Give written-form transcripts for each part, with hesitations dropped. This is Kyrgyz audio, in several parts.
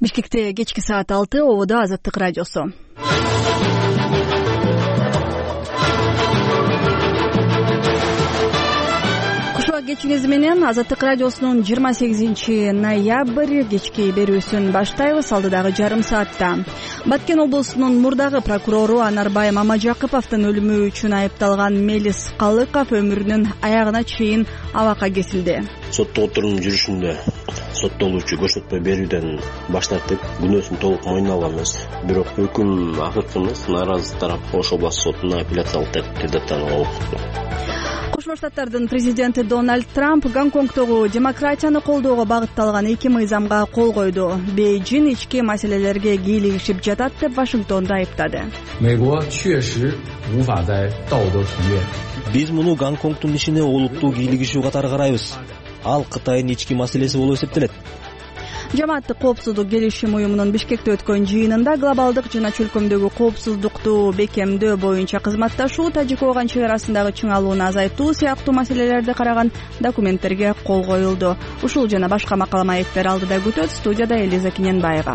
Бишкекте кечки саат 6 ободо Азаттык радиосу. Кушуак кечиңиз менен Азаттык радиосунун 28-ноябрь кечки берүүсүн баштайбыз. Алдыдагы жарым саатта Баткен облусунун мурдагы прокурору Анарбай Мамажакыповдун өлүмү үчүн айыпталган Мелис Калыков өмүрүнүн аягына чейин абакка кесилди. Соттук отурумдун жүрүшүндө соттолуучу көрсөтмө берүүдөн баш тартып, күнөөсүн толук мойнуна алганбыз. Бирок өкүм акыркымыз нааразы тарап Ош областык сотуна апелляциялык тартипте таанылып. Кошмо Штаттардын президенти Дональд Трамп Гонконгдогу демократияны колдоого багытталган 2 мыйзамга кол койду. Бейжин ички маселелерге кийлигишип жатат деп Вашингтонду айыптады. Биз муну Гонконгдун ишине олуттуу кийлигишүү катары карайбыз. Ал Кытайдын ички маселеси болуп эсептелет. Жамааттык коопсуздук келишим уюмунун Бишкекте өткөн жыйынында глобалдык жана чөлкөмдөгү коопсуздукту бекемдөө боюнча кызматташуу, Тажик-Ооган чек арасындагы чыңалууну азайтуу сыяктуу маселелерди караган документтерге кол коюлду. Ушул жана башка макала маектер алдыда күтөт. Студияда Элиза Киненбаева.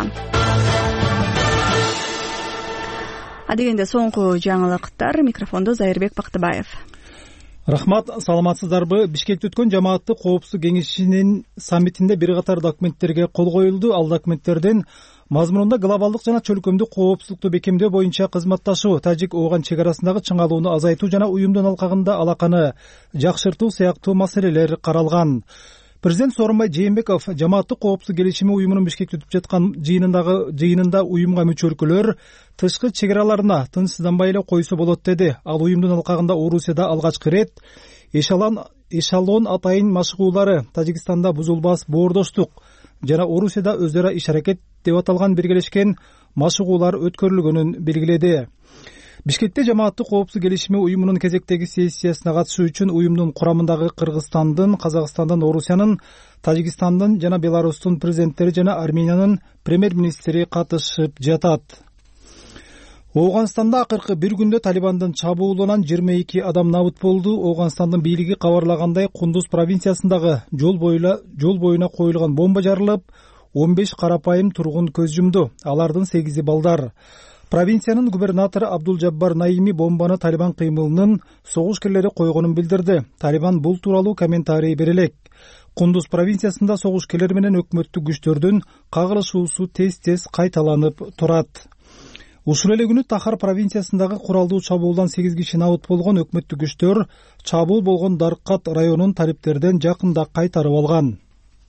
Адегенде соңку жаңылыктар. Микрофондо Зайырбек Бактыбаев. Рахмат, саламатсыздарбы? Бишкекте өткөн жамааттык коопсуздук кеңешинин саммитинде бир катар документтерге кол коюлду. Ал документтердин мазмунунда глобалдык жана чөлкөмдүк коопсуздукту бекемдөө боюнча кызматташуу, Тажик-Ооган чек арасындагы чыңалууну азайтуу жана уюмдун алкагында алаканы жакшыртуу сыяктуу маселелер каралган. Президент Сооронбай Жээнбеков жамааттык коопсуздук келишими уюмунун Бишкекте өтүп жаткан жыйынында уюмга мүчө өлкөлөр тышкы чек араларына тынчсызданбай эле койсо болот деди. Ал уюмдун алкагында Орусияда алгачкы ирет эшелон атайын машыгуулары, Тажикстанда бузулбас боордоштук жана Орусияда өз ара иш аракет деп аталган биргелешкен машыгуулар өткөрүлгөнүн белгиледи. Бишкекте жамааттык коопсуздук келишими уюмунун кезектеги сессиясына катышуу үчүн уюмдун курамындагы Кыргызстандын, Казакстандын, Орусиянын, Тажикстандын жана Беларустун президенттери жана Армениянын премьер-министри катышып жатат. Ооганстанда акыркы бир күндө Талибандын чабуулунан 22 адам набыт болду. Ооганстандын бийлиги кабарлагандай, Кундуз провинциясындагы жол боюна коюлган бомба жарылып, 15 карапайым тургун көз жумду. Алардын 8 балдар. Провинциянын губернатору Абдул-Жаббар Наими бомбаны Талибан кыймылынын согушкерлери койгонун билдирди. Талибан бул тууралуу комментарий бере элек. Кундуз провинциясында согушкерлер менен өкмөттүк күчтөрдүн кагылышуусу тез кайталанып турат. Ушул эле күнү Тахар провинциясындагы куралдуу чабуулдан 8 киши набыт болгон. Өкмөттүк күчтөр чабуул болгон Даркат районун талиптерден жакында кайтарып алган.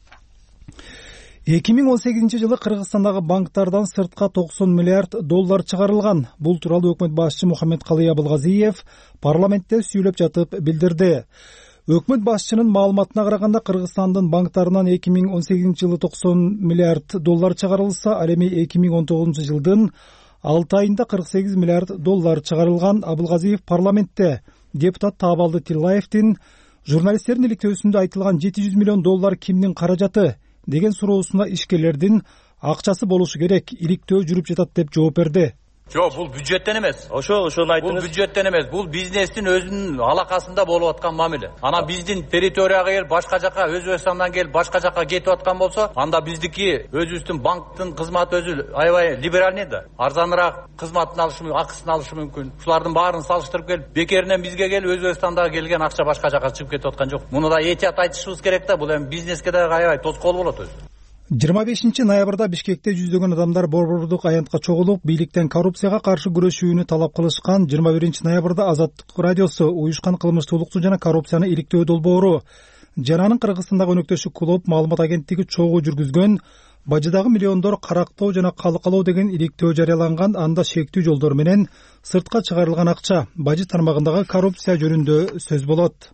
2018 жылы Кыргызстандагы банктардан сыртка 90 миллиард доллар чыгарылган. Бул тууралуу өкмөт башчы Мухаммедкалый Абылгазиев парламентте сүйлөп жатып билдирди. Өкмөт башчынын маалыматына караганда, Кыргызстандын банктарынан 2018 жылы 90 миллиард доллар чыгарылса, ал эми 2019 жылдын 6 айында 48 миллиард доллар чыгарылган. Абылгазиев парламентте депутат Таабалды Тиллаевдин журналисттердин иликтөөсүндө айтылган 700 миллион доллар кимдин каражаты деген суроосуна ишкерлердин акчасы болушу керек, иликтөө жүрүп жатат деп жооп берди. Жок, бул бюджеттен эмес. Ошону айтыңыз. Бул бюджеттен эмес, бул бизнестин өзүнүн алакасында болуп аткан мамиле. Ана биздин территорияга келип, башка жака, Өзбекстандан келип, башка жака кетип аткан болсо, анда биздики өзүбүздүн банктын кызматы өзү аябай либеральный да. Арзаныраак кызматын алышы мүмкүн, акысын алышы мүмкүн. Ушулардын баарын салыштырып келип, бекеринен бизге келип, Өзбекстандага келген акча башка жака чыгып кетип аткан жок. Муну да этият айтышыбыз керек да, бул эми бизнеске да аябай тоскоол болот өзү. 25 ноябрда Бишкекте жүздөгөн адамдар борбордук аянтка чогулуп, бийликтен коррупцияга каршы күрөшүүнү талап кылышкан. 21 ноябрда Азаттык радиосу уюшкан кылмыштуулукту жана коррупцияны иликтөө долбоору жана анын Кыргызстандагы өнөктөшү клуб маалымат агенттиги чогуу жүргүзгөн бажыдагы миллиондор карактоо жана калкалоо деген иликтөө жарыяланган. Анда шектүү жолдор менен сыртка чыгарылган акча, бажы тармагындагы коррупция жөнүндө сөз болот.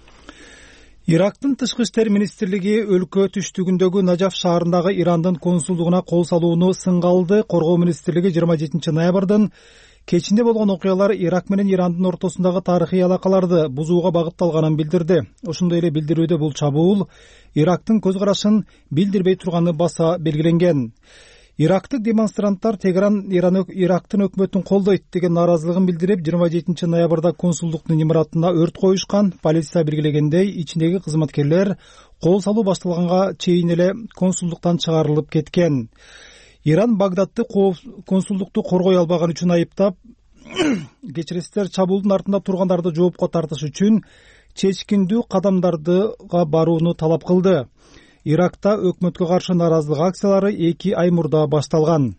Ирактын тышкы иштер министрлиги өлкө түштүгүндөгү Нажаф шаарындагы Ирандын консулдугуна кол салууну сынга алды. Коргоо министрлиги 27 ноябрдын кечинде болгон окуялар Ирак менен Ирандын ортосундагы тарыхый алакаларды бузууга багытталганын билдирди. Ошондой эле билдирүүдө бул чабуул Ирактын көз карашын билдирбей турганы баса белгиленген. Ирактык демонстранттар Тегеран Ирактын өкмөтүн колдойт деген нааразылыгын билдирип, 27 ноябрда консулдуктун имаратына өрт коюшкан. Полиция белгилегендей, ичиндеги кызматкерлер кол салуу башталганга чейин эле консулдуктан чыгарылып кеткен. Иран Багдадты консулдукту коргой албаган үчүн айыптап, кечиресиздер, чабуулдун артында тургандарды жоопко тартыш үчүн чечкиндүү кадамдарга барууну талап кылды. Иракта өкмөткө каршы нааразылык акциялары 2 ай мурда башталган.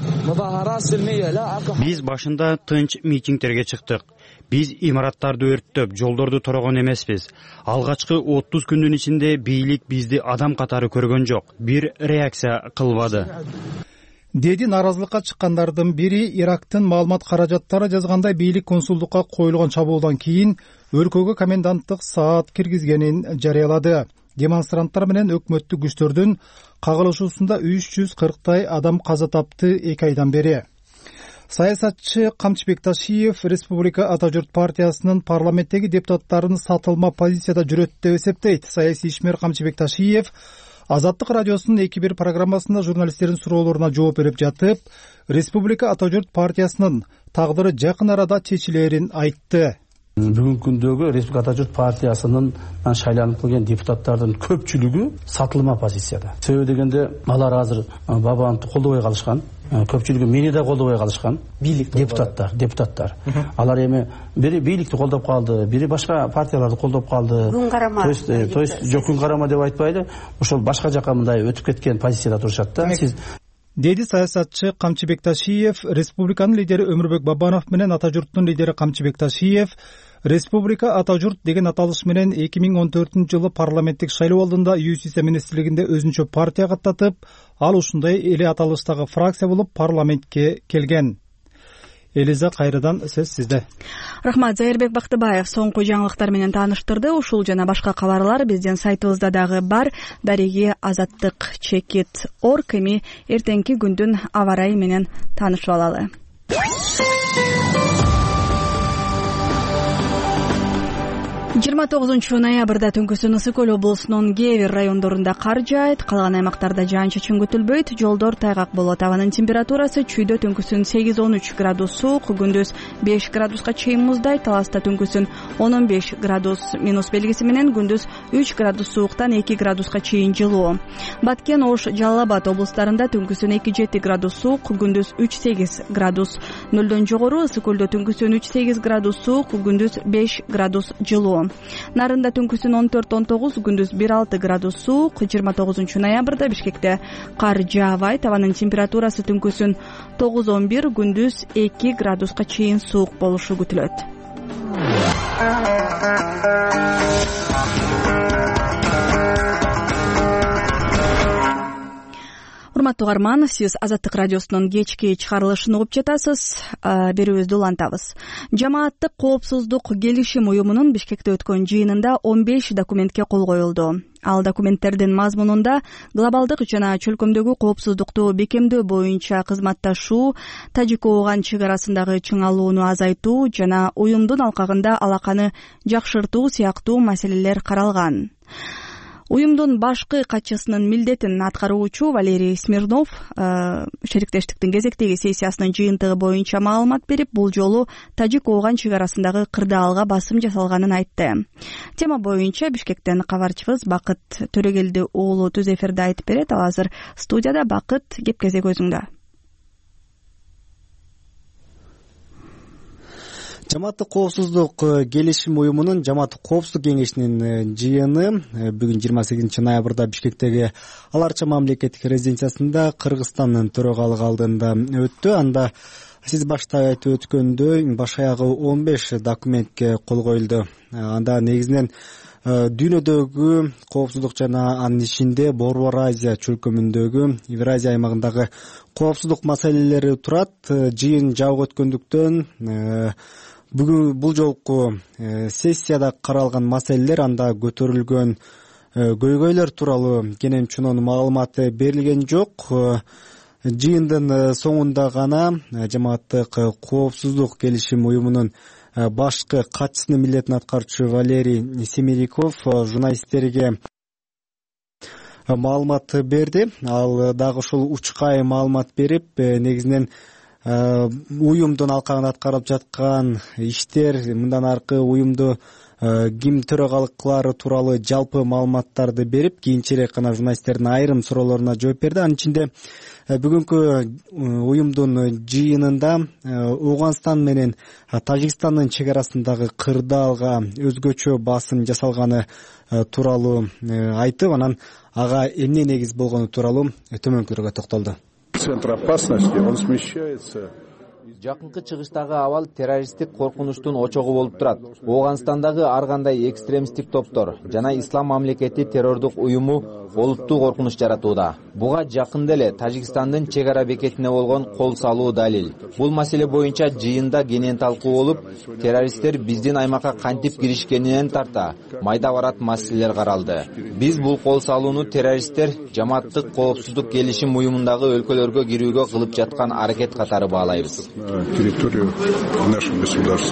Биз башында тынч митингтерге чыктык. Биз имараттарды өрттөп, жолдорду торогон эмеспиз. Алгачкы 30 күндүн ичинде бийлик бизди адам катары көргөн жок. Бир реакция кылбады. Деди нааразылыкка чыккандардын бири Ирактын маалымат каражаттары жазгандай бийлик консулдукка коюлган чабуулдан кийин өлкөгө коменданттык саат киргизгенин жарыялады. Демонстранттар менен өкмөттүк күчтөрдүн кагылышуусунда 340 адам каза тапты 2 айдан бери. Саясатчы Камчыбек Ташиев Республика Ата журт партиясынын парламенттеги депутаттарын сатылма позицияда жүрөт деп эсептейт. Саясий ишмер Камчыбек Ташиев Азаттык радиосунун 2-1 программасында журналисттердин суроолоруна жооп берип жатып, Республика Ата журт партиясынын тагдыры жакын арада чечилерин айтты. Бүгүнкү күндөгү Республика Ата журт партиясынын шайланып келген депутаттардын көпчүлүгү сатылма позицияда. Себеби дегенде алар азыр Бабановду колдобой калышкан. Көпчүлүгү мени да колдобой калышкан. Бийлик депутаттар. Алар эми бири бийликти колдоп калды, бири башка партияларды колдоп калды. То есть жок күн карама деп айтпайлы. Ошол башка жака мындай өтүп кеткен позицияда турушат да. Деди саясатчы Камчыбек Ташиев. Республиканын лидери Өмүрбек Бабанов менен Ата журттун лидери Камчыбек Ташиев Республика Ата журт деген аталыш менен 2014-жылы парламенттик шайлоо алдында ЮСИС министрлигинде өзүнчө партия каттатып, ал ушундай эле аталыштагы фракция болуп парламентке келген. Элиза, кайрадан сөз сизде. Рахмат. Зайырбек Бактыбаев соңку жаңылыктар менен тааныштырды. Ушул жана башка кабарлар биздин сайтыбызда дагы бар. Дареги Азаттык @org. Эми эртеңки күндүн аба ырайы менен таанышып алалы. 29 ноябрда түнкүсүн Ысык Көл облусунун кээ бир райондорунда кар жаайт, калган аймактарда жаан-чачын күтүлбөйт, жолдор тайгак болот. Абанын температурасы чүйдө түнкүсүн 8-13 градус суук, күндүз 5 градуска чейин муздайт, таласта түнкүсүн 10-15 градус минус белгиси менен, күндүз 3 градус сууктан 2 градуска чейин жылуу. Баткен, Ош, Жалал Абад облустарында түнкүсүн 2-7 градус суук, күндүз 3-8 градус. Нөлдөн жогору Ысык Көлдө түнкүсүн 3-8 градус суук, күндүз 5 градус жылуу. Нарында түнкүсүн 14-19, күндүз 1-6 градус суук. 29 ноябрда Бишкекте кар жаабайт, абанын температурасы түнкүсүн 9-11, күндүз 2 градуска чейин суук болушу күтүлөт. Урматтуу угарман, сиз Азаттык радиосунун кечки чыгарылышын угуп жатасыз. Берүүбүздү улантабыз. Жамааттык коопсуздук келишим уюмунун Бишкекте өткөн жыйынында 15 документке кол коюлду. Ал документтердин мазмунунда глобалдык жана чөлкөмдөгү коопсуздукту бекемдөө боюнча кызматташуу, Тажик-Ооган чек арасындагы чыңалууну азайтуу жана уюмдун алкагында алаканы жакшыртуу сыяктуу маселелер каралган. Уюмдун башкы катчысынын милдетин аткаруучу Валерий Смирнов шериктештиктин кезектеги сессиясынын жыйынтыгы боюнча маалымат берип, бул жолу Тажик-Ооган чек арасындагы кырдаалга басым жасалганын айтты. Тема боюнча Бишкектен кабарчыбыз Бакыт Төрөгелди уулу түз эфирде айтып берет. Ал азыр студияда. Бакыт, кеп кезек өзүңдө. Жамааттык коопсуздук келишим уюмунун жамааттык коопсуздук кеңешинин жыйыны бүгүн 28 ноябрда Бишкектеги Ал Арча мамлекеттик резиденциясында Кыргызстандын төрагалыгы алдында өттү. Анда сиз башта айтып өткөндөй баш аягы 15 документке кол коюлду. Анда негизинен дүйнөдөгү коопсуздук жана анын ичинде Борбор Азия чөлкөмүндөгү Евразия аймагындагы коопсуздук маселелери турат. Жыйын жабык өткөндүктөн бүгүн бул жолку сессияда каралган маселелер, анда көтөрүлгөн көйгөйлөр тууралуу кенен чунун маалыматы берилген жок. Жыйындын соңунда гана жамааттык коопсуздук келишим уюмунун башкы катчысынын милдетин аткаруучу Валерий Семериков журналисттерге маалымат берди. Ал дагы ушул учкай маалымат берип, негизинен уюмдун алкагында аткарылып жаткан иштер, мындан аркы уюмду ГИМ төрагалыклары тууралуу жалпы маалыматтарды берип, кийинчерээк гана журналисттердин айрым суроолоруна жооп берди. Анын ичинде бүгүнкү уюмдун жыйынында Ооганстан менен Тажикстандын чек арасындагы кырдаалга өзгөчө басым жасалганы тууралуу айтып, анан ага эмне негиз болгону тууралуу төмөнкүлөргө токтолду. Центр опасности, он смещается. Жакынкы чыгыштагы абал террористтик коркунучтун очогу болуп турат. Ооганстандагы ар кандай экстремисттик топтор жана ислам мамлекети террордук уюму олуттуу коркунуч жаратууда. Буга жакында эле Тажикстандын чек ара бекетине болгон кол салуу далил. Бул маселе боюнча жыйында кенен талкуу болуп, террористтер биздин аймакка кантип киришкенинен тарта майда барат маселелер каралды. Биз бул кол салууну террористтер жамааттык коопсуздук келишим уюмундагы өлкөлөргө кирүүгө кылып жаткан аракет катары баалайбыз. Территорию нашего государства.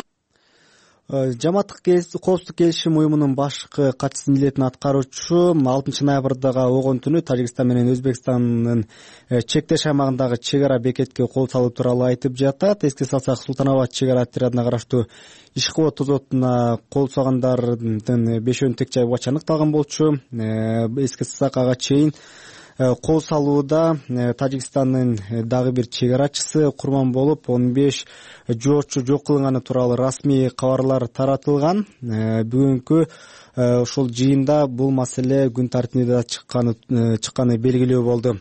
Жамааттык коопсуздук келишим уюмунун башкы катчысынын милдетин аткаруучу 6 ноябрдагы огон түнү Тажикстан менен Өзбекстандын чектеш аймагындагы чек ара бекетке кол салуу тууралуу айтып жатат. Эске салсак, Султанабад чек ара отрядына караштуу Ишкова тозотуна кол салгандардын 5 тең жай убача аныкталган болчу. Эске салсак, ага чейин кол салууда Тажикстандын дагы бир чек арачысы курман болуп, 15 жоочу жок кылынганы тууралуу расмий кабарлар таратылган. Бүгүнкү ушул жыйында бул маселе күн тартибине чыкканы белгилүү болду.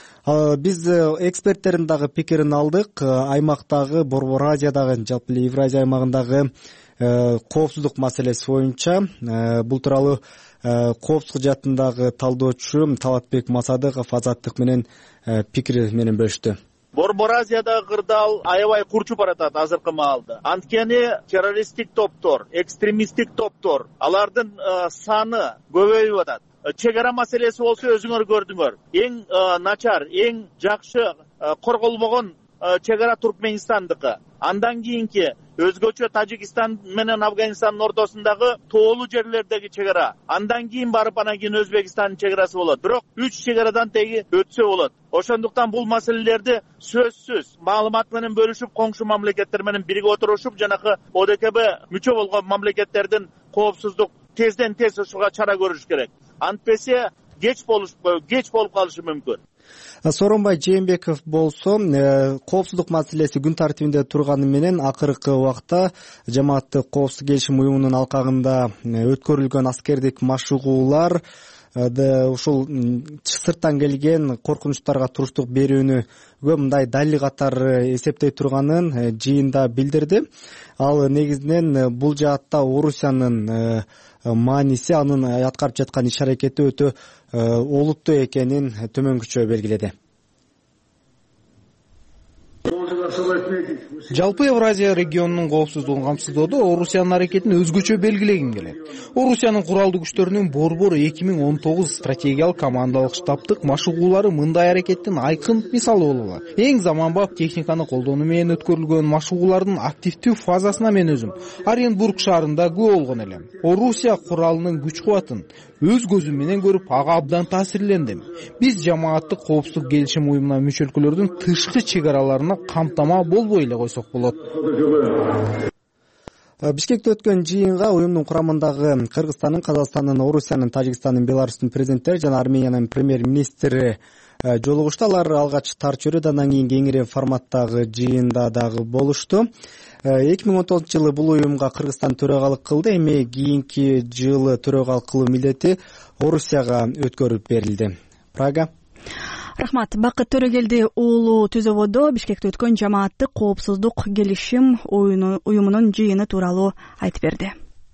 Биз эксперттердин дагы пикирин алдык. Аймактагы Борбор Азиядагы, жалпы Евразия аймагындагы коопсуздук маселеси боюнча бул тууралуу коопсуздук жаатындагы талдоочу Талатбек Масадыков Азаттык менен пикири менен бөлүштү. Борбор Азиядагы кырдаал аябай курчуп баратат азыркы маалда. Анткени террористтик топтор, экстремисттик топтор, алардын саны көбөйүп атат. Чек ара маселеси болсо өзүңөр көрдүңөр. Эң начар, эң жакшы корголбогон чек ара Туркменистандыкы. Андан кийинки өзгөчө Тажикстан менен Афганистандын ортосундагы тоолуу жерлердеги чек ара. Андан кийин барып анан кийин Өзбекстандын чек арасы болот. Бирок 3 чек арадан теги өтсө болот. Ошондуктан бул маселелерди сөзсүз маалымат менен бөлүшүп, коңшу мамлекеттер менен бирге отурушуп, жанакы ОДКБ мүчө болгон мамлекеттердин коопсуздук тезден тез ушуга чара көрүш керек. Антпесе кеч болуп калышы мүмкүн. Сооронбай Жээнбеков болсо коопсуздук маселеси күн тартибинде турганы менен акыркы убакта жамааттык коопсуздук келишим уюмунун алкагында өткөрүлгөн аскердик машыгуулар ушул сырттан келген коркунучтарга туруштук берүүнү мындай далил катары эсептей турганын жыйында билдирди. Ал негизинен бул жаатта Орусиянын мааниси, анын аткарып жаткан иш аракети өтө олуттуу экенин төмөнкүчө белгиледи. Жалпы Евразия регионунун коопсуздугун камсыздоодо Орусиянын аракетин өзгөчө белгилегим келет. Орусиянын куралдуу күчтөрүнүн Борбор 2019 стратегиялык командалык штабтык машыгуулары мындай аракеттин айкын мисалы боло алат. Эң заманбап техниканы колдонуу менен өткөрүлгөн машыгуулардын активдүү фазасына мен өзүм Оренбург шаарында күбө болгон элем. Орусия куралынын күч кубатын өз көзүм менен көрүп, ага абдан таасирлендим. Биз жамааттык коопсуздук келишим уюмуна мүчө өлкөлөрдүн тышкы чек араларына камтама болбой эле койсок болот. Бишкекте өткөн жыйынга уюмдун курамындагы Кыргызстандын, Казакстандын, Орусиянын, Тажикстандын, Беларустун президенттери жана Армениянын премьер-министри жолугушту. Алар алгач тар чөйрөдө, андан кийин кеңири форматтагы жыйында дагы болушту. 2019 жылы бул уюмга Кыргызстан төрагалык кылды. Эми кийинки жылы төрагалык кылуу милдети Орусияга өткөрүп берилди. Прага. Рахмат. Бакыт Төрөгелди уулу Түзөбодо Бишкекте өткөн жамааттык коопсуздук келишим уюмунун жыйыны тууралуу айтып берди.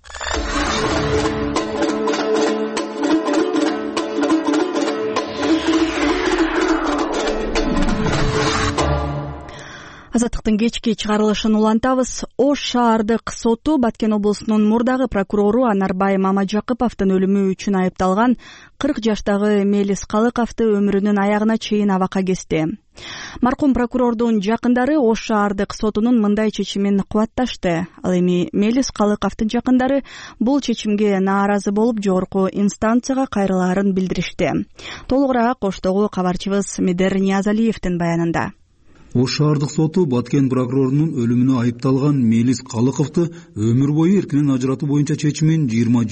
Азаттыктын кечки чыгарылышын улантабыз. Ош шаардык соту Баткен облусунун мурдагы прокурору Анарбай Мамажакыповдун өлүмү үчүн айыпталган 40 жаштагы Мелис Калыковду өмүрүнүн аягына чейин абакка кести. Маркум прокурордун жакындары Ош шаардык сотунун мындай чечимин кубатташты. Ал эми Мелис Калыковдун жакындары бул чечимге нааразы болуп, жогорку инстанцияга кайрылаарын билдиришти. Толугураак Оштогу кабарчыбыз Медер Ниязалиевдин баянында. Ош шаардык соту Баткен прокурорунун өлүмүнө айыпталган Мелис Калыковду өмүр бою эркинен ажыратуу боюнча чечимин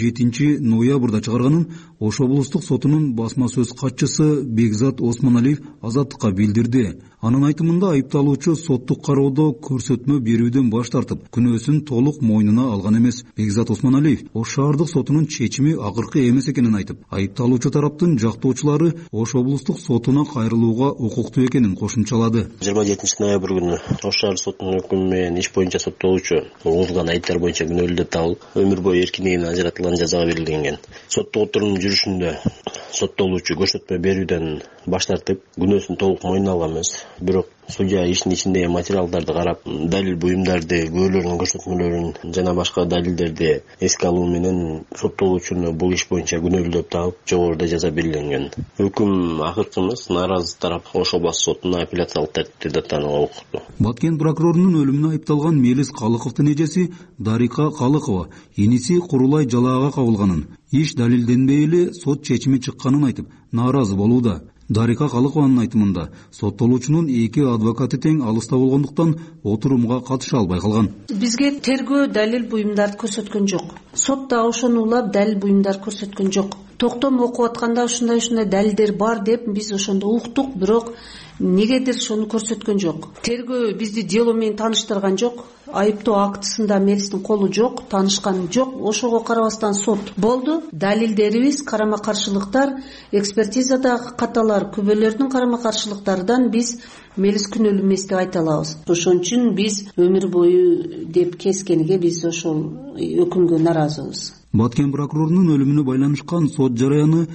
27 ноябрда чыгарганын Ош облустук сотунун басма сөз катчысы Бекзат Осмоналиев Азаттыкка билдирди. Анын айтымында айыпталуучу соттук кароодо көрсөтмө берүүдөн баш тартып, күнөөсүн толук мойнуна алган эмес. Бекзат Осмоналиев Ош шаардык сотунун чечими акыркы эмес экенин айтып, айыпталуучу тараптын жактоочулары Ош облустук сотуна кайрылууга укуктуу экенин кошумчалады. 27 ноябрь күнү Ош шаардык сотунун өкүмү менен иш боюнча соттолуучу козголгон айыптар боюнча күнөөлүү деп табылып, өмүр бою эркиндигинен ажыратылган жазага берилген. Соттук отурумдун жүрүшүндө соттолуучу көрсөтмө берүүдөн баш тартып, күнөөсүн толук мойнуна алган эмес. Бирок судья иштин ичиндеги материалдарды карап, далил буюмдарды, күбөлөрдүн көрсөтмөлөрүн жана башка далилдерди эске алуу менен соттолуучуну бул иш боюнча күнөөлүү деп таап, жогоруда жаза белгиленген. Өкүм акыркы эмес, нааразы тарап Ош областык сотуна апелляциялык тартипте даттанууга укуктуу. Баткен прокурорунун өлүмүнө айыпталган Мелис Калыковдун эжеси Дарика Калыкова иниси Курулай жалаага кабылганын, иш далилденбей эле сот чечими чыкканын айтып, нааразы болууда. Дарика Калыкованын айтымында соттолуучунун эки адвокаты тең алыста болгондуктан отурумга катыша албай калган. Бизге тергөө далил буюмдарды көрсөткөн жок. Сот да ошону улап далил буюмдар көрсөткөн жок. Токтом окуп атканда ушундай далилдер бар деп биз ошондо уктук, бирок негедир ошону көрсөткөн жок. Тергөө бизди дело менен тааныштырган жок. Айыптоо актысында Мелистин колу жок, таанышкан жок. Ошого карабастан сот болду. Далилдерибиз, карама-каршылыктар, экспертизадагы каталар, күбөлөрдүн карама-каршылыктардан биз Мелис күнөөлүү эмес деп айта алабыз. Ошон үчүн биз өмүр бою деп кескениге биз ошол өкүмгө нааразыбыз. Баткен прокурорунун өлүмүнө байланышкан сот жараяны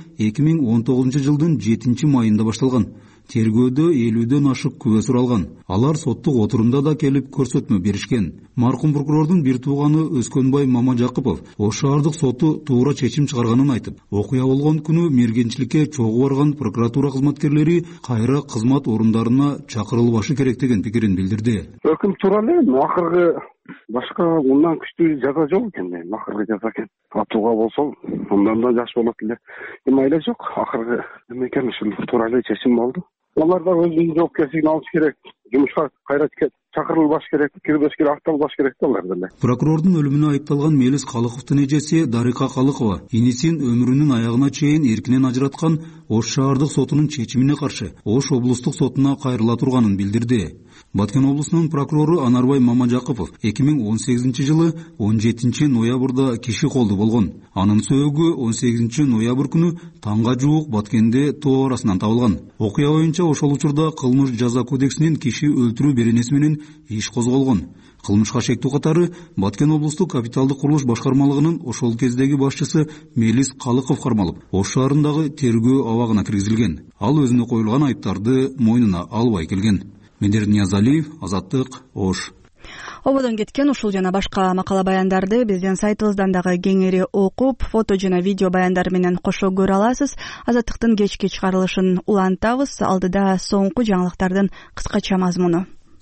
2019 жылдын 7 майында башталган. Тергөөдө 50дөн ашык күбө суралган. Алар соттук отурумда да келип көрсөтмө беришкен. Маркум прокурордун бир тууганы Өскөнбай Мамажакупов Ош шаардык соту туура чечим чыгарганын айтып, окуя болгон күнү мергенчиликке чогуу барган прокуратура кызматкерлери кайра кызмат орундарына чакырылбашы керек деген пикирин билдирди. Өкүм туура эле, акыркы башка мындан күчтүү жаза жок экен, акыркы жаза экен. Атууга болсо, андан да жакшы болот эле. Майла жок, акыркы эме экен, ушул туура эле чечим болду. Алар да өзүнүн жоопкерчилигин алыш керек, жумушка кайра чакырылбаш керек, кирбеш керек, акталбаш керек да алар деле. Прокурордун өлүмүнө айыпталган Мелис Калыковдун эжеси Дарика Калыкова инисин өмүрүнүн аягына чейин эркинен ажыраткан Ош шаардык сотунун чечимине каршы Ош облустук сотуна кайрыла турганын билдирди. Баткен облусунун прокурору Анарбай Мамажакупов 2018 жылы 17 ноябрда киши колду болгон. Анын сөөгү 18 ноябрь күнү таңга жуук Баткенде тоо арасынан табылган. Окуя боюнча ошол учурда кылмыш жаза кодексинин киши өлтүрүү беренеси менен иш козголгон. Кылмышка шектүү катары Баткен облустук капиталдык курулуш башкармалыгынын ошол кездеги башчысы Мелис Калыков кармалып, Ош шаарындагы тергөө абагына киргизилген. Ал өзүнө коюлган айыптарды мойнуна албай келген. Медер Ниязалиев, Азаттык, Ош. Ободон кеткен ушул жана башка макала баяндарды биздин сайтыбыздан дагы кеңири окуп, фото жана видео баяндар менен кошо көрө аласыз. Азаттыктын кечки чыгарылышын улантабыз. Алдыда соңку жаңылыктардын кыскача мазмуну.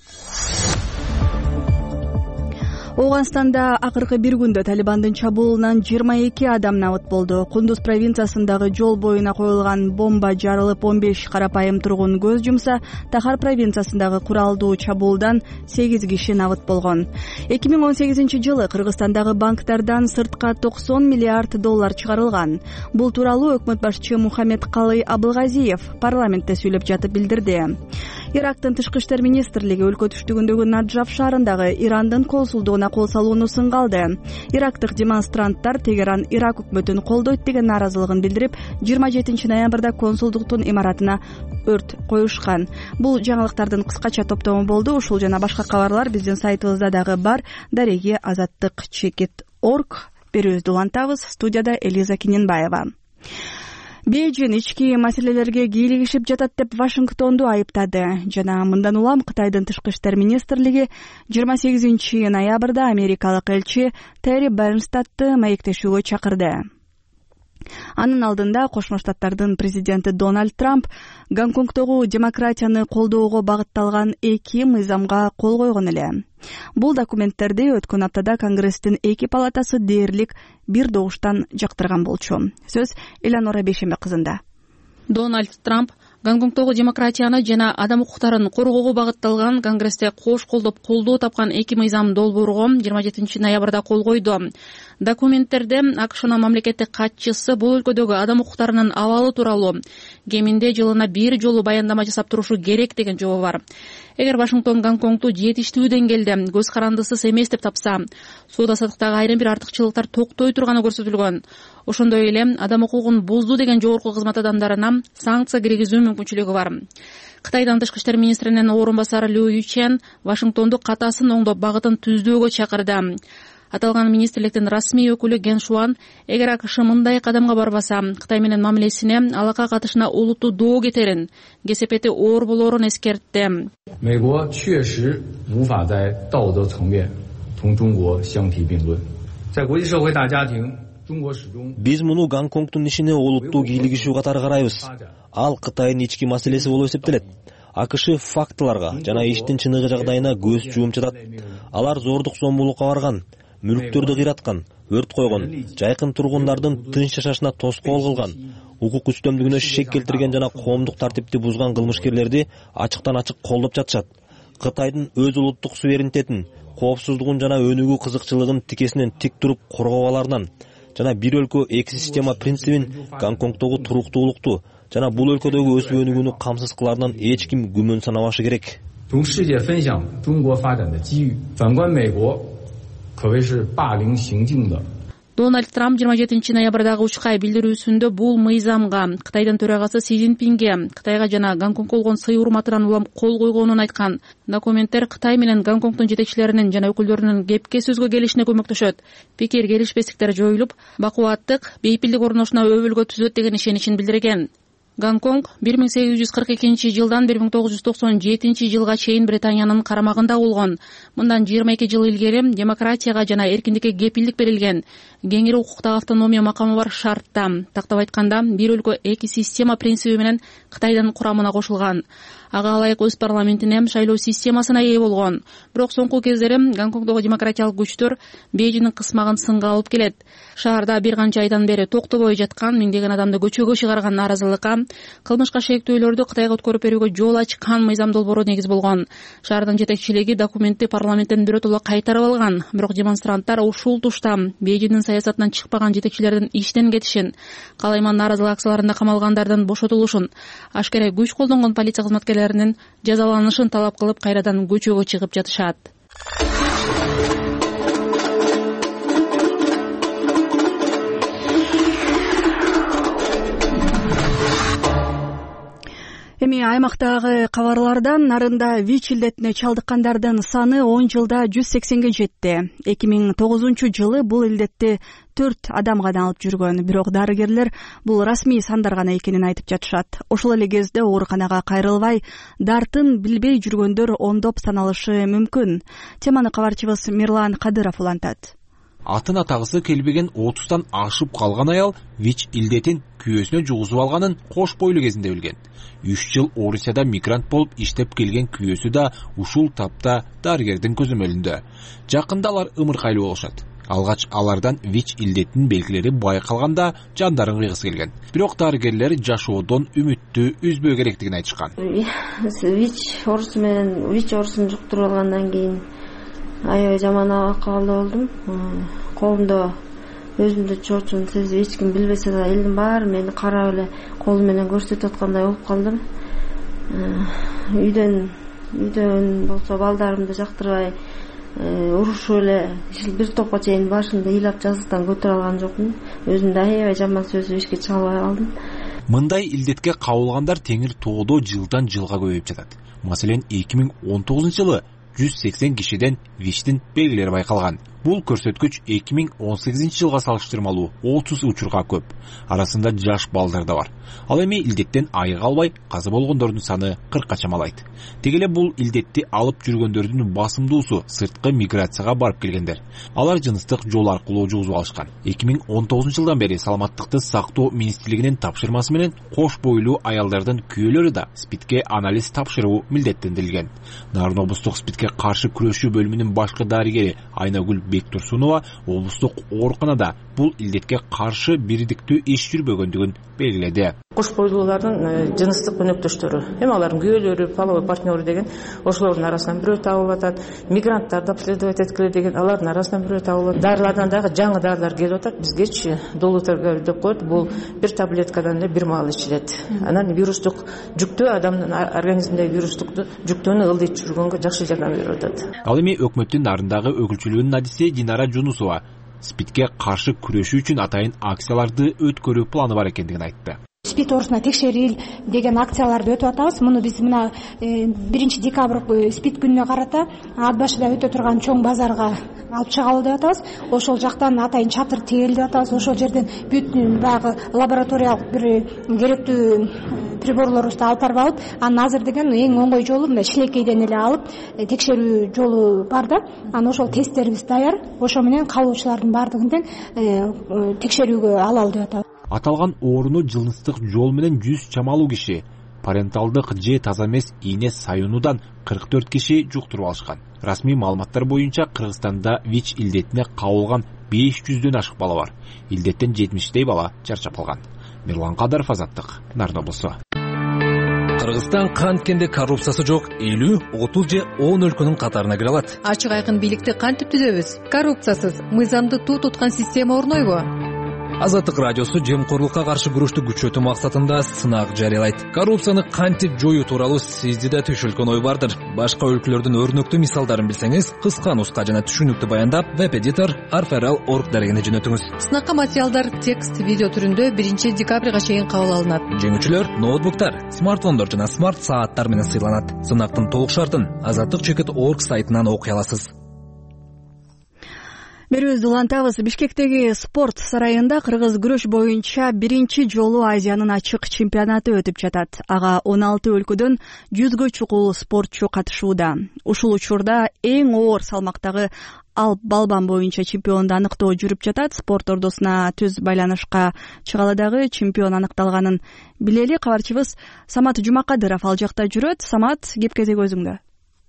Ооганстанда акыркы бир күндө Талибандын чабуулунан 22 адам набыт болду. Кундуз провинциясындагы жол боюна коюлган бомба жарылып 15 карапайым тургун көз жумса, Тахар провинциясындагы куралдуу чабуулдан 8 киши набыт болгон. 2018 жылы Кыргызстандагы банктардан сыртка 90 миллиард доллар чыгарылган. Бул тууралуу өкмөт башчы Мухаммедкалый Абылгазиев парламентте сүйлөп жатып билдирди. Ирактын тышкы иштер министрлиги өлкө түштүгүндөгү Наджаф шаарындагы Ирандын консулдугуна кол салууну сынгалды. Ирактык демонстранттар Тегеран Ирак өкмөтүн колдойт деген нааразылыгын билдирип, 27 ноябрда консулдуктун имаратына өрт коюшкан. Бул жаңылыктардын кыскача топтому болду. Ушул жана башка кабарлар биздин сайтыбызда дагы бар. Дареги Азаттык.org. Берүүбүздү улантабыз. Студияда Элиза Киненбаева. Бейжин ички маселелерге кийлигишип жатат деп Вашингтонду айыптады. Жана мындан улам Кытайдын тышкы иштер министрлиги 28 ноябрда америкалык элчи Терри Бернстадты маектешүүгө чакырды. Анын алдында Кошмо Штаттардын президенти Дональд Трамп Гонконгдогу демократияны колдоого багытталган 2 мыйзамга кол койгон эле. Бул документтерди өткөн аптада Конгресстин 2 палатасы дээрлик бир добуштан жактырган болчу. Сөз Элеонора Бейшембек кызында. Дональд Трамп Гонконгдогу демократияны жана адам укуктарын коргоого багытталган конгрессте кош колдоп колдоо тапкан 2 мыйзам долбоорго 27 ноябрда кол койду. Документтерде АКШнын мамлекеттик катчысы бул өлкөдөгү адам укуктарынын абалы тууралуу кеминде жылына 1 жолу баяндама жасап турушу керек деген жобо бар. Эгер Вашингтон Гонконгду жетиштүү деңгээлде көз карандысыз эмес деп тапса, соода саттыктагы айрым бир артыкчылыктар токтой турганы көрсөтүлгөн. Ошондой эле адам укугун бузду деген жогорку кызмат адамдарына санкция киргизүү мүмкүнчүлүгү бар. Кытайдын тышкы иштер министринин орун басары Лю Юйчен Вашингтонду катасын оңдоп багытын түздөөгө чакырды. Аталган министрликтин расмий өкүлү Ген Шуан, эгер АКШ мындай кадамга барбаса, Кытай менен мамилесине алака катышына олуттуу доо кетерин, кесепети оор болорун эскертти. 美国确实无法在道德层面同中国相提并论。在国际社会大家庭，中国始终 Биз муну Гонконгдун ишине олуттуу кийлигишүү катары карайбыз. Ал Кытайдын ички маселеси болуп эсептелет. АКШ фактыларга жана иштин чыныгы жагдайына көз жумуп жатат. Алар зордук зомбулукка барган, мүлктөрдү кыйраткан, өрт койгон, жайкын тургундардын тынч жашашына тоскоол кылган, укук үстөмдүгүнө шек келтирген жана коомдук тартипти бузган кылмышкерлерди ачыктан ачык колдоп жатышат. Кытайдын өз улуттук суверенитетин, коопсуздугун жана өнүгүү кызыкчылыгын тикесинен тик туруп коргооларынан жана бир өлкө эки система принцибин Гонконгдогу туруктуулукту жана бул өлкөдөгү өсүп өнүгүүнү камсыз кыларынан эч ким күмөн санабашы керек. 同世界分享中国发展的机遇，反观美国可谓是霸凌行径的。 Дональд Трамп 27 ноябрдагы учкай билдирүүсүндө бул мыйзамга Кытайдын төрагасы Си Цзиньпинге Кытайга жана Гонконгго болгон сый урматынан улам кол койгонун айткан. Документтер Кытай менен Гонконгдун жетекчилеринин жана өкүлдөрүнүн кепке сөзгө келишине көмөктөшөт. Пикир келишпестиктер жоюлуп, бакубаттык, бейпилдик орношуна өбөлгө түзөт деген ишеничин билдирген. Гонконг 1842 жылдан 1997 жылга чейин Британиянын карамагында болгон. Мындан 22 жыл илгери демократияга жана эркиндикке кепилдик берилген. Кеңири укуктагы автономия макамы бар шартта. Тактап айтканда, бир өлкө эки система принциби менен Кытайдын курамына кошулган. Ага ылайык өз парламентине шайлоо системасына ээ болгон. Бирок соңку кездери Гонконгдогу демократиялык күчтөр Бейжиңдин кысмагын сынга алып келет. Шаарда бир канча айдан бери токтобой жаткан миңдеген адамды көчөгө чыгарган нааразылыкка, кылмышка шектөөлөрдү Кытайга өткөрүп берүүгө жол ачкан мыйзам долбоору негиз болгон. Шаардын жетекчилиги документти парламенттен биротоло кайтарып алган. Бирок демонстранттар ушул тушта Бейжиңдин саясатынан чыкпаган жетекчилердин иштен кетишин, калайман нааразылык акцияларында камалгандардын бошотулушун, ашкере күч колдонгон полиция кызматкерлеринин жазаланышын талап кылып кайрадан көчөгө чыгып жатышат. Эми аймактагы кабарлардан нарында ВИЧ илдетине чалдыккандардын саны 10 жылда 180ге жетти. 2009 жылы бул илдетти 4 адам гана алып жүргөн, бирок дарыгерлер бул расмий сандар гана экенин айтып жатышат. Ошол эле кезде ооруканага кайрылбай, дартын билбей жүргөндөр ондоп саналышы мүмкүн. Теманы кабарчыбыз Мирлан Кадыров улантат. Атын атагысы келбеген 30тан ашып калган аял ВИЧ илдетин күйөөсүнө жугузуп алганын кош бойлуу кезинде билген. 3 жыл Орусияда мигрант болуп иштеп келген күйөөсү да ушул тапта дарыгердин көзөмөлүндө. Жакында алар ымыркайлуу болушат. Алгач алардан ВИЧ илдетинин белгилери байкалганда жандарын кыйгысы келген. Бирок дарыгерлер жашоодон үмүттү үзбөө керектигин айтышкан. ВИЧ оорусун жуктуруп алгандан кийин аябай жаман акыбалда болдум. Колумда өзүмдү чоочун сезип, эч ким билбесе да элдин баары мени карап эле колу менен көрсөтүп аткандай болуп калдым. Үйдөн болсо балдарымды жактырбай урушуп эле бир топко чейин башымды ыйлап жазыктан көтөрө алган жокмун. Өзүмдү аябай жаман сөзүп эшикке чыга албай калдым. Мындай илдетке кабылгандар теңир тоодо жылдан жылга көбөйүп жатат. Маселен 2019 жылы 180 кишиден ВИЧтин белгилери байкалган. Бул көрсөткүч 2018 жылга салыштырмалуу 30 учурга көп. Арасында жаш балдар да бар. Ал эми илдеттен айыга албай каза болгондордун саны 40ка чамалайт. Тегеле бул илдетти алып жүргөндөрдүн басымдуусу сырткы миграцияга барып келгендер. Алар жыныстык жол аркылуу жугузуп алышкан. 2019 жылдан бери саламаттыкты сактоо министрлигинин тапшырмасы менен кош бойлуу аялдардын күйөөлөрү да СПИДке анализ тапшыруу милдеттендирилген. Нарын облустук СПИДке каршы күрөшүү бөлүмүнүн башкы дарыгери Айнагүл Бектурсунова облустук ооруканада бул илдетке каршы бирдиктүү иш жүрбөгөндүгүн белгиледи. Кош бойлуулардын жыныстык өнөктөштөрү, эми алардын күйөөлөрү, половой партнеры деген ошолордун арасынан бирөө табылып атат. Мигранттарды обследовать эткиле деген алардын арасынан бирөө табылат. Дарылардан дагы жаңы дарылар келип атат. Бизгечи долутерге деп коет. Бул бир таблеткадан эле бир маал ичилет. Анан вирустук жүктөө, адамдын организминдеги вирустук жүктөөнү ылдыйт жүргөнгө жакшы жардам берип атат. Ал эми өкмөттүн нарындагы өкүлчүлүгүнүн адиси Динара Жунусова СПИДке каршы күрөшүү үчүн атайын акцияларды өткөрүү планы бар экендигин айтты. СПИД оорусуна текшерил деген акцияларды өтүп атабыз. Муну биз мына 1 декабрь СПИД күнүнө карата Ат башыда өтө турган чоң базарга алып чыгалы деп атабыз. Ошол жактан атайын чатыр тегели деп атабыз. Ошол жерден бүт баягы лабораториялык бир керектүү приборлорубузду алып барып алып, анан азыр деген эң оңой жолу мына шилекейден эле алып текшерүү жолу бар да. Анан ошол тесттерибиз даяр. Ошо менен калуучулардын баардыгын тең текшерүүгө алалы деп атабыз. Аталган ооруну жылныстык жол менен 100 чамалуу киши, паренталдык же таза эмес ийне саюунудан 44 киши жуктуруп алышкан. Расмий маалыматтар боюнча Кыргызстанда ВИЧ илдетине кабылган 500дөн ашык бала бар. Илдеттен 70дей бала чарчап калган. Мирлан Кадаров, Азаттык, Нарын облусу. Кыргызстан канткенде коррупциясы жок 50, 30 же 10 өлкөнүн катарына кире алат. Ачык айкын бийликти кантип түзөбүз? Коррупциясыз, мыйзамды туу туткан система орнойбу? Азаттык радиосу жемкорлукка каршы күрөштү күчөтүү максатында сынак жарыялайт. Коррупцияны кантип жоюу тууралуу сизде да түшүлгөн ой бардыр. Башка өлкөлөрдүн өрнөктүү мисалдарын билсеңиз, кыска нуска жана түшүнүктүү баяндап веб-эдитор arferal.org дарегине жөнөтүңүз. Сынакка материалдар текст, видео түрүндө 1 декабрга чейин кабыл алынат. Жеңүүчүлөр ноутбуктар, смартфондор жана смарт сааттар менен сыйланат. Сынактын толук шартын azattik.org сайтынан окуй аласыз. Берүүбүздү улантабыз. Бишкектеги спорт сарайында кыргыз күрөш боюнча 1 жолу Азиянын ачык чемпионаты өтүп жатат. Ага 16 өлкөдөн 100гө чукул спортчу катышууда. Ушул учурда эң оор салмактагы алп балбан боюнча чемпионду аныктоо жүрүп жатат. Спорт ордосуна түз байланышка чыгалы дагы чемпион аныкталганын билели. Кабарчыбыз Самат Жумакадыров ал жакта жүрөт. Самат, кеп кезек өзүңдө.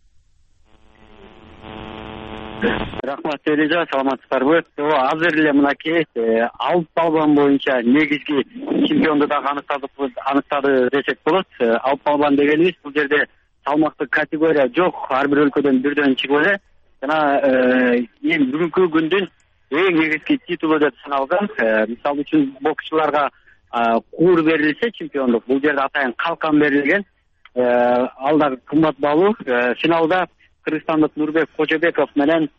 Рахмат Элиза, саламатсыздарбы? Азыр эле мынакей алп балбан боюнча негизги чемпионду дагы аныктады десек болот. Алп балбан дегенибиз бул жерде салмактык категория жок, ар бир өлкөдөн бирден чыгып эле. Жана эми бүгүнкү күндүн эң негизги титулу деп саналган. Мисалы үчүн боксчуларга куур берилсе чемпиондук, бул жерде атайын калкан берилген. Ал дагы кымбат баалуу. Финалда кыргызстандык Нурбек Кожобеков менен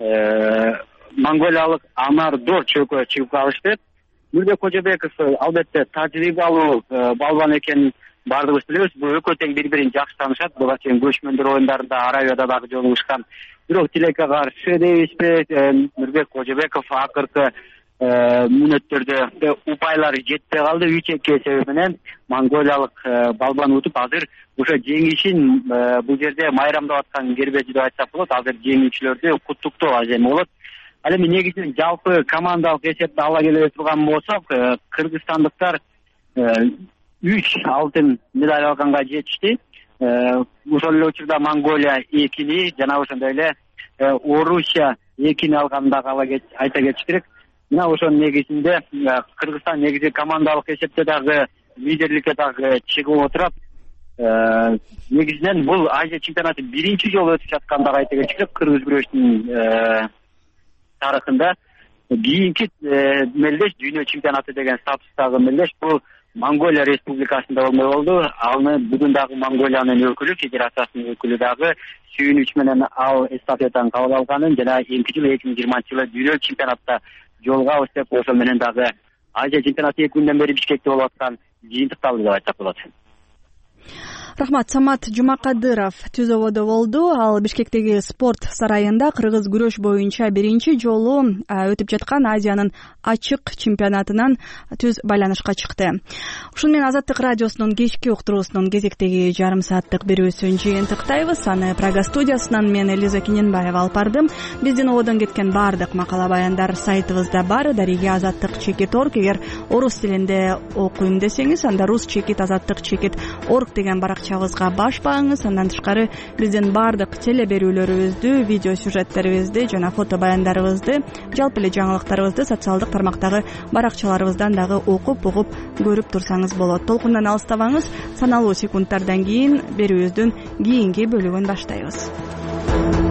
монголиялык Амар Дорч экөө чыгып калышты. Нурбек Кожобеков албетте тажрыйбалуу балбан экенин баардыгыбыз билебиз. Бул экөө тең бири-бирин жакшы таанышат. Буга чейин көчмөндөр оюндарында Арабияда дагы жолугушкан. Бирок тилекке каршы дейбизби, Нурбек Кожобеков акыркы мүнөттөрдө упайлары жетпей калды. 3-2 себеби менен монголиялык балбан утуп азыр ошо жеңишин бул жерде майрамдап аткан кербежи деп айтсак болот. Азыр жеңүүчүлөрдү куттуктоо азем болот. Ал эми негизинен жалпы командалык эсепте ала келе турган болсок, кыргызстандыктар 3 алтын медаль алганга жетишти. Ошол эле учурда Монголия 2-ни жана ошондой эле Орусия 2-ни алганын дагы айта кетиш керек. Мына ошонун негизинде Кыргызстан негизи командалык эсепте дагы лидерликке дагы чыгып отурат. Негизинен бул Азия чемпионаты 1 жолу өтүп жаткандыгы айта кетиш керек. Кыргыз күрөшүнүн тарыхында кийинки мелдеш дүйнө чемпионаты деген статустагы мелдеш бул Монголия республикасында болмой болду. Аны бүгүн дагы Монголиянын өкүлү, федерациясынын өкүлү дагы сүйүнүч менен ал эстафетаны кабыл алганын жана эмки жылы 2020-жылы дүйнө чемпионатта жолугабыз деп ошол менен дагы Азия чемпионаты 2 күндөн бери Бишкекте болуп аткан жыйынтыкталды деп айтсак болот. Рахмат. Самат Жумакадыров түз ободо болду. Ал Бишкектеги спорт сарайында кыргыз күрөш боюнча 1 жолу өтүп жаткан Азиянын ачык чемпионатынан түз байланышка чыкты. Ушуну менен Азаттык радиосунун кечки уктуруусунун кезектеги жарым сааттык берүүсүн жыйынтыктайбыз. Аны Прага студиясынан мен Элиза Кененбаева алып бардым. Биздин ободон кеткен баардык макала баяндар сайтыбызда бар. Дареги azattik.org. Эгер орус тилинде окуйм десеңиз, анда rus.azattik.org деген баракча баракчабызга баш бааңыз. Андан тышкары биздин баардык теле берүүлөрүбүздү, видео сюжеттерибизди жана фото баяндарыбызды, жалпы эле жаңылыктарыбызды социалдык тармактагы баракчаларыбыздан дагы окуп, угуп, көрүп турсаңыз болот. Толкундан алыстабаңыз. Саналуу секундтардан кийин берүүбүздүн кийинки бөлүгүн баштайбыз.